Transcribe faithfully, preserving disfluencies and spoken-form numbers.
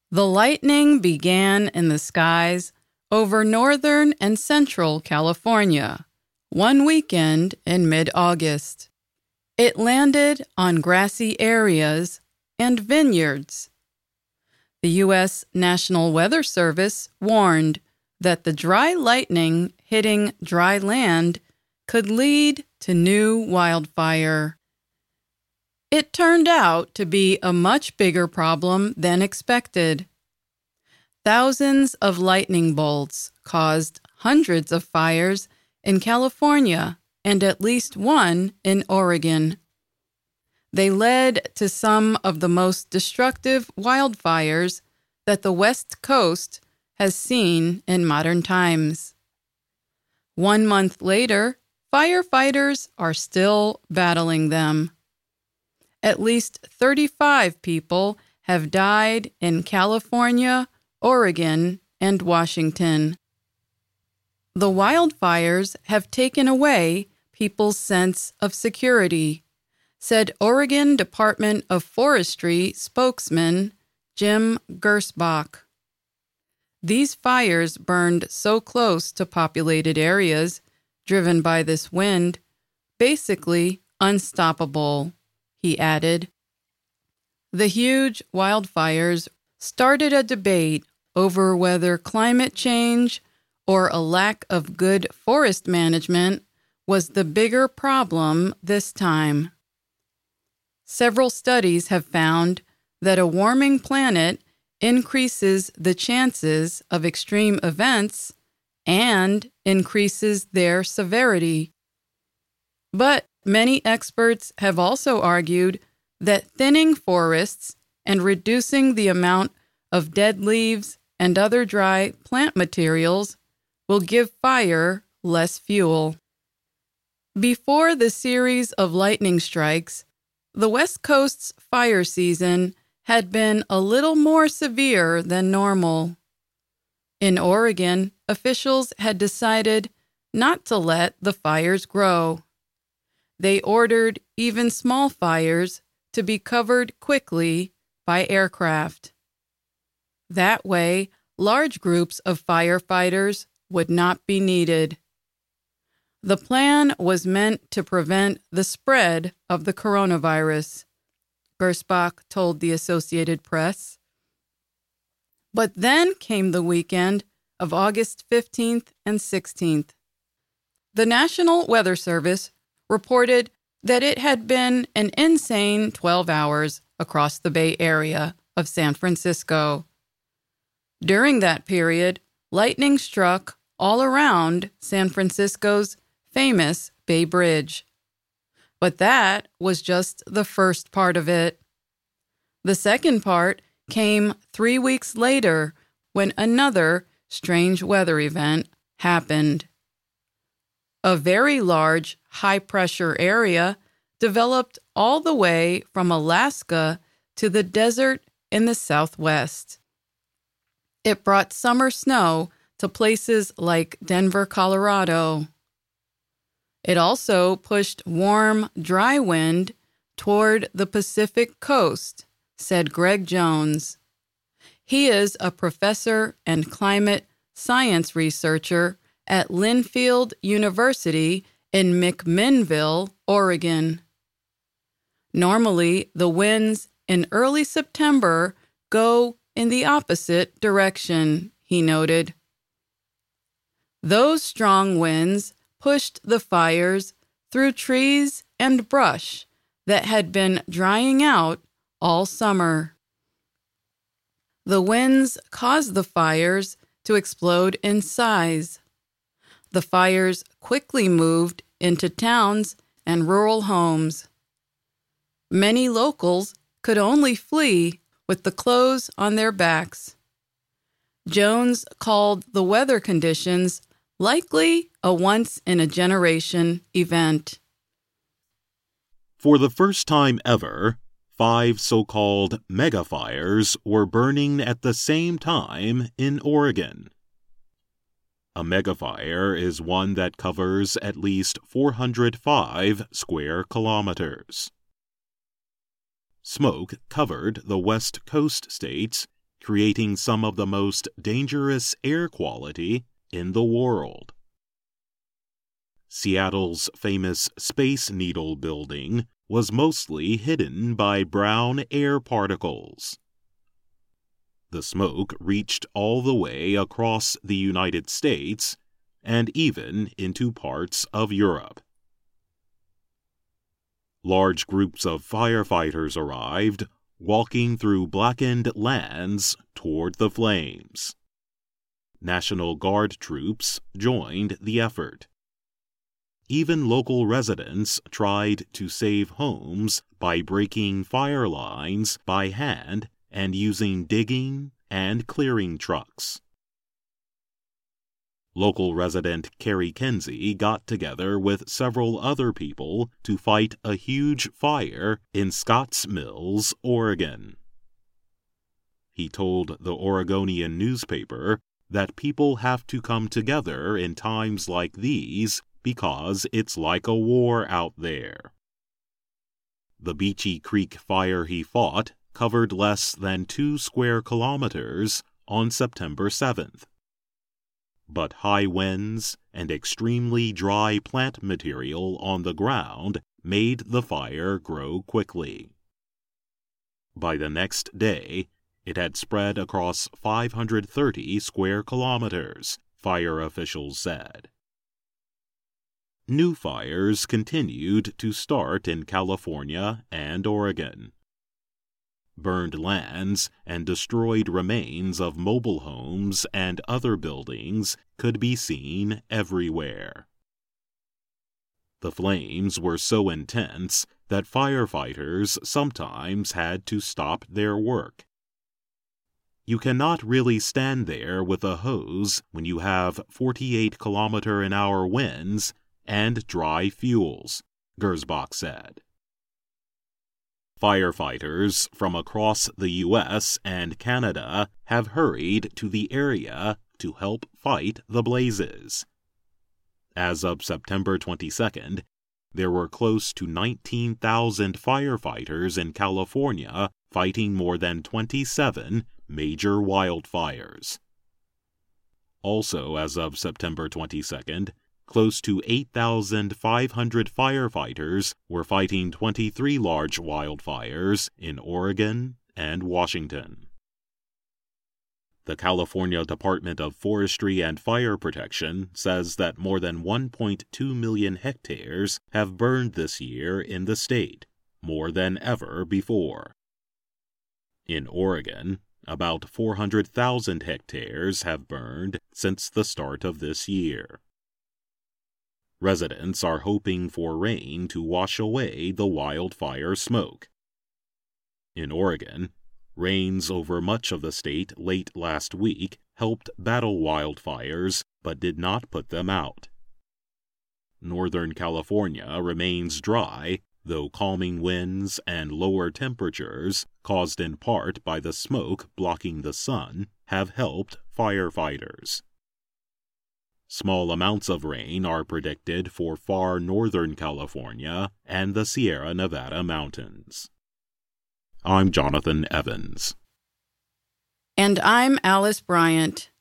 The lightning began in the skies over northern and central California one weekend in mid-August. It landed on grassy areas and vineyards. The U S National Weather Service warned that the dry lightning hitting dry land could lead to new wildfire. It turned out to be a much bigger problem than expected. Thousands of lightning bolts caused hundreds of fires in California and at least one in Oregon. They led to some of the most destructive wildfires that the West Coast has seen in modern times. One month later, firefighters are still battling them. At least thirty-five people have died in California, Oregon, and Washington. The wildfires have taken away people's sense of security, said Oregon Department of Forestry spokesman Jim Gersbach. These fires burned so close to populated areas, driven by this wind, basically unstoppable, he added. The huge wildfires started a debate over whether climate change or a lack of good forest management was the bigger problem this time. Several studies have found that a warming planet increases the chances of extreme events and increases their severity. But many experts have also argued that thinning forests and reducing the amount of dead leaves and other dry plant materials will give fire less fuel. Before the series of lightning strikes, the West Coast's fire season had been a little more severe than normal. In Oregon, officials had decided not to let the fires grow. They ordered even small fires to be covered quickly by aircraft. That way, large groups of firefighters would not be needed. The plan was meant to prevent the spread of the coronavirus, Gersbach told the Associated Press. But then came the weekend of August fifteenth and sixteenth. The National Weather Service reported that it had been an insane twelve hours across the Bay Area of San Francisco. During that period, lightning struck all around San Francisco's famous Bay Bridge. But that was just the first part of it. The second part came three weeks later when another strange weather event happened. A very large high-pressure area developed all the way from Alaska to the desert in the southwest. It brought summer snow to places like Denver, Colorado. It also pushed warm, dry wind toward the Pacific coast, said Greg Jones. He is a professor and climate science researcher at Linfield University in McMinnville, Oregon. Normally, the winds in early September go in the opposite direction, he noted. Those strong winds pushed the fires through trees and brush that had been drying out all summer. The winds caused the fires to explode in size. The fires quickly moved into towns and rural homes. Many locals could only flee with the clothes on their backs. Jones called the weather conditions likely a once-in-a-generation event. For the first time ever, five so-called megafires were burning at the same time in Oregon. A megafire is one that covers at least four hundred five square kilometers. Smoke covered the West Coast states, creating some of the most dangerous air quality in the world. Seattle's famous Space Needle building was mostly hidden by brown air particles. The smoke reached all the way across the United States and even into parts of Europe. Large groups of firefighters arrived, walking through blackened lands toward the flames. National Guard troops joined the effort. Even local residents tried to save homes by breaking fire lines by hand and using digging and clearing trucks. Local resident Carrie Kenzie got together with several other people to fight a huge fire in Scotts Mills, Oregon. He told the Oregonian newspaper that people have to come together in times like these because it's like a war out there. The Beachy Creek fire he fought covered less than two square kilometers on September seventh. But high winds and extremely dry plant material on the ground made the fire grow quickly. By the next day, it had spread across five hundred thirty square kilometers, fire officials said. New fires continued to start in California and Oregon. Burned lands and destroyed remains of mobile homes and other buildings could be seen everywhere. The flames were so intense that firefighters sometimes had to stop their work. You cannot really stand there with a hose when you have forty-eight kilometer an hour winds and dry fuels, Gersbach said. Firefighters from across the U S and Canada have hurried to the area to help fight the blazes. As of September twenty-second, there were close to nineteen thousand firefighters in California fighting more than twenty-seven major wildfires. Also, as of September twenty-second, close to eight thousand five hundred firefighters were fighting twenty-three large wildfires in Oregon and Washington. The California Department of Forestry and Fire Protection says that more than one point two million hectares have burned this year in the state, more than ever before. In Oregon, about four hundred thousand hectares have burned since the start of this year. Residents are hoping for rain to wash away the wildfire smoke. In Oregon, rains over much of the state late last week helped battle wildfires but did not put them out. Northern California remains dry, though calming winds and lower temperatures, caused in part by the smoke blocking the sun, have helped firefighters. Small amounts of rain are predicted for far northern California and the Sierra Nevada mountains. I'm Jonathan Evans. And I'm Alice Bryant.